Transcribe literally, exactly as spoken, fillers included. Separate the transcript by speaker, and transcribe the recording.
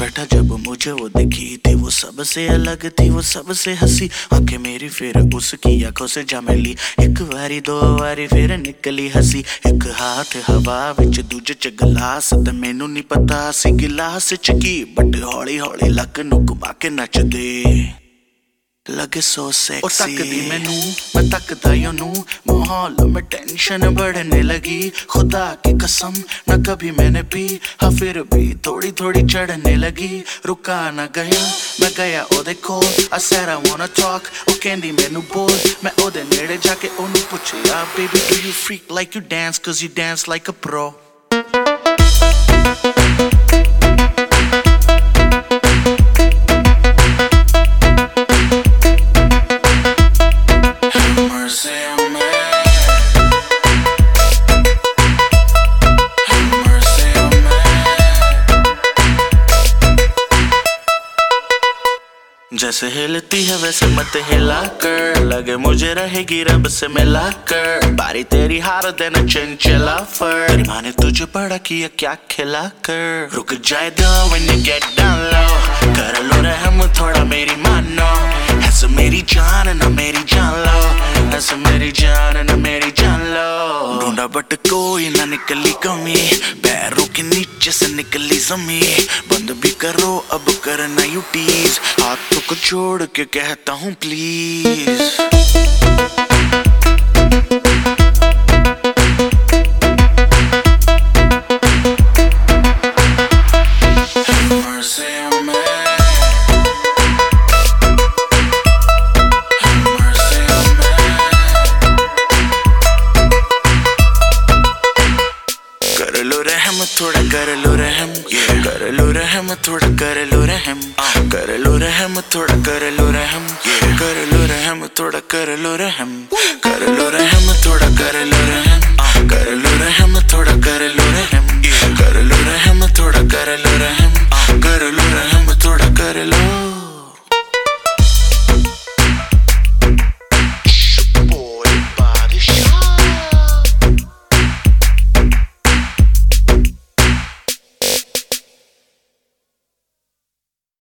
Speaker 1: बैठा जब मुझे वो दिखी थी, वो सबसे अलग थी, वो सबसे हंसी। आंखें मेरी फिर उसकी आंखों से जा मिली, एक बारी दो बारी फिर निकली हंसी। एक हाथ हवा विच दूजे च गिलास, ते मैनू नहीं पता सी गिलास च की, बट हौली हौली लक नू घुमा के नचदे लगे सो सेक्सी। और तकदी मैनू मैं तकदा ओनू, माहौल में टेंशन बढ़ने लगी। खुदा की कसम न कभी मैंने पी, हाँ फिर भी थोड़ी थोड़ी चढ़ने लगी। रुका न गया मैं गया ओदे कोल, I said I wanna talk, ओ कहंदी मैनू बोल। मैं ओदे नेड़े जाके ओनू पुछया, baby do you freak like you dance, cause you dance like a pro। जैसे हिलती है वैसे मत हिला कर, लगे मुझे रहेगी रब से मिला कर। बारी तेरी हार देना चंचला फर, तेरी माँ ने तुझे बड़ा किया क्या खिला कर। रुक जाए दो when you get down low, कर लो रहम थोड़ा मेरी मानो। ऐसे मेरी जान ना मेरी जान लो, ऐसे मेरी जान ना मेरी जान लो। ढूंढा बट कोई ना निकली कमी, पैरों के नीचे से निकली जमी। बंद भी करो अब करना यू टीज, हाथों को छोड़ के कहता हूँ प्लीज। कर लो रहम थोड़ा कर लो रहम, कर लो रहम थोड़ा कर लो रहम, कर लो रहम थोड़ा कर लो रहम, कर लो रहम थोड़ा कर लो रहम, कर लो रहम थोड़ा कर लो रहम।